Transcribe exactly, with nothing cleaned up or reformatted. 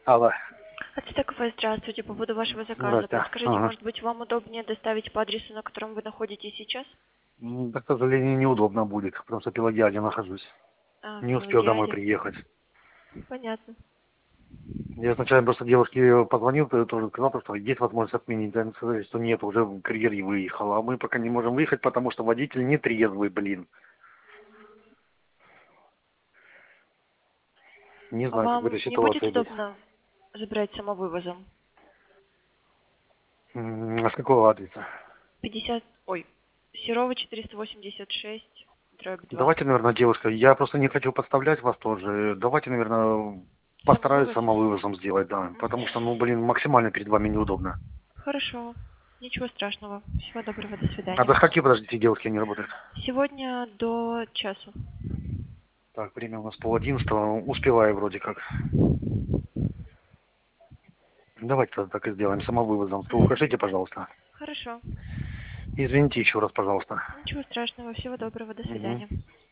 Алло. Ацтекова, здравствуйте. По поводу вашего заказа. Здрасте. Подскажите, Ага. может быть, вам удобнее доставить по адресу, на котором вы находитесь сейчас? М, Да, к сожалению, неудобно будет, потому что в Пелагиаде нахожусь. А, в Не успел домой Пелагиаде. приехать. Понятно. Я сначала просто девушке позвонил, то тоже сказал, что есть возможность отменить. Да, она сказали, что нет, уже курьер и выехал. А мы пока не можем выехать, потому что водитель не трезвый, блин. Не А знаю, как в вам этой не будет ситуации быть. удобно забрать самовывозом? М, А с какого адреса? пятьдесят, ой, Серова четыреста восемьдесят шесть, дробь два. Давайте, наверное, девушка, я просто не хочу подставлять вас тоже. Давайте, наверное, постараюсь Самовывоз? самовывозом сделать, да. Мгм. Потому что, ну, блин, максимально перед вами неудобно. Хорошо. Ничего страшного. Всего доброго, до А свидания. до скольки, подождите, девушки не работают? Сегодня до часу. Так, время у нас пол одиннадцатого. Успеваю вроде как. Давайте тогда так и сделаем, самовывозом. То Мгм. укажите, пожалуйста. Хорошо. Извините еще раз, пожалуйста. Ничего страшного. Всего доброго, до Мгм. свидания.